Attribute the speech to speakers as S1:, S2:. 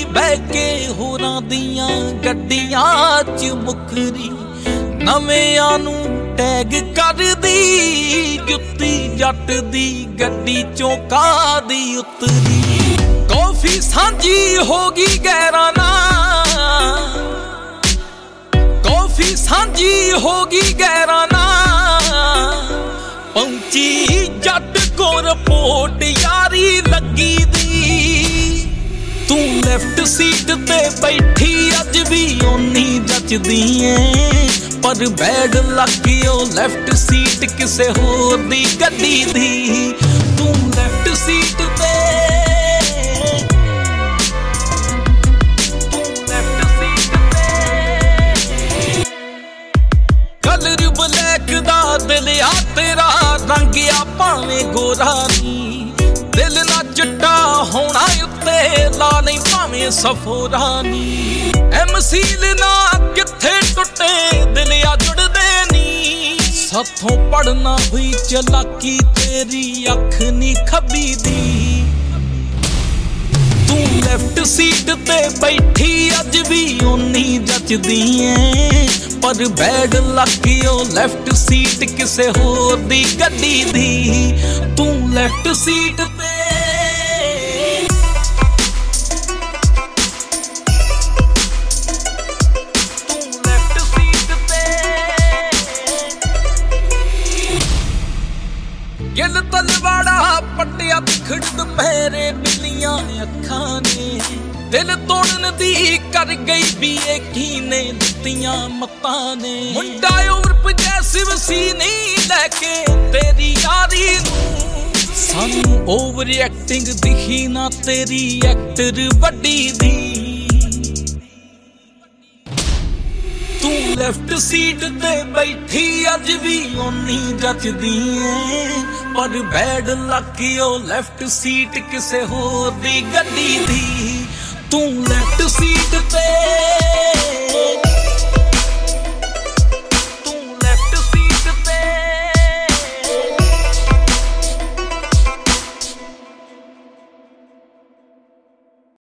S1: ਬਹਿ ਕੇ ਹੋਰਾਂ ਦੀਆਂ ਗੱਡੀਆਂ 'ਚ ਮੁਖਰੀ ਨਵਿਆਂ ਨੂੰ ਟੈਗ ਕਰਦੀ ਜੁੱਤੀ ਜੱਟ ਦੀ ਗੱਡੀ ਚੋਂ ਕਾਹਦੀ ਉਤਰੀ ਕੌਫੀ ਸਾਂਝੀ ਹੋ ਗਈ ਗੈਰਾਂ ਨਾਲ ਕੌਫੀ ਸਾਂਝੀ ਹੋ ਗਈ ਗੈਰਾਂ ਨਾਲ ਪਹੁੰਚੀ ਜੱਟ ਕੋ ਰਿਪੋਰਟ ਯਾਰੀ ਲੱਗੀ ਦੀ ਤੂੰ ਲੈਫਟ ਸੀਟ ਤੇ ਬੈਠੀ ਅੱਜ ਵੀ ਓਨੀ ਜੱਚਦੀ ਏ ਪਰ ਬੈਡ ਲੱਗੀ ਓ ਲੈਫਟ ਸੀਟ ਕਿਸੇ ਹੋਰ ਦੀ ਗੱਡੀ ਦੀ ਤੂੰ ਲੈਫਟ ਸੀਟ ਤੇ ਕਲਰ ਬਲੈਕ ਦਾ ਦਿਲ ਆ ਤੇਰਾ ਰੰਗ ਆ ਭਾਵੇਂ ਗੋਰਾ ਨੀ ਦਿਲ ਨਾ ਚਿੱਟਾ ਹੋਣਾ ਉੱਤੇ ਲਾ ਨਹੀਂ ਭਾਵੇਂ ਸਫੋਰਾ ਨੀ ਐਮਸੀਲ ਨਾ ਕਿੱਥੇ ਟੁੱਟੇ ਦਿਲ ਆ ਜੁੜਦੇ ਨੀ ਸਾਥੋਂ ਪੜਨਾ ਹੋਈ ਚਲਾਕੀ ਤੇਰੀ ਅੱਖ ਨੀ ਖੱਬੀ ਦੀ ਤੂੰ ਲੈਫਟ ਸੀਟ ਤੇ ਬੈਠੀ ਅੱਜ ਵੀ ਓਨੀ ਜੱਚਦੀ ਏ ਪਰ ਬੈਡ ਲੱਗੀ ਓ ਲੈਫਟ ਸੀਟ ਕਿਸੇ ਹੋਰ ਦੀ ਗੱਡੀ ਦੀ ਤੂੰ ਲੈਫਟ ਸੀਟ ਤੇ ਗਿੱਲ ਤਲਵਾੜਾ ਪੱਟਿਆ ਖਿੜ ਦੁਪਹਿਰੇ ਬਿੱਲੀਆਂ ਅੱਖਾਂ ਨੇ ਦਿਲ ਤੋੜਨ ਦੀ ਕਰ ਗਈ ਵੀ ਇਹ ਕੀਨੇ ਦਿੱਤੀਆਂ ਮੱਤਾਂ ਨੇ ਮੁੰਡਾ ਉਮਰ ਪਜੈਸਿਵ ਸੀ ਨਹੀਂ ਲੈ ਕੇ ਤੇਰੀ ਯਾਰੀ ਨੂੰ ਸਾਨੂੰ ਓਵਰ ਐਕਟਿੰਗ ਦਿਖੀ ਨਾ ਤੇਰੀ ਐਕਟਰ ਵੱਡੀ ਦੀ ਤੂੰ ਲੈਫਟ ਸੀਟ ਤੇ ਬੈਠੀ ਅੱਜ ਵੀ ਓਨੀ ਜੱਚਦੀ ਏ ਪਰ ਬੈਡ ਲੱਗੀ ਓ ਲੈਫਟ ਸੀਟ ਕਿਸੇ ਹੋਰ ਦੀ ਗੱਡੀ ਦੀ ਤੂੰ ਲੈਫਟ ਸੀਟ ਤੇ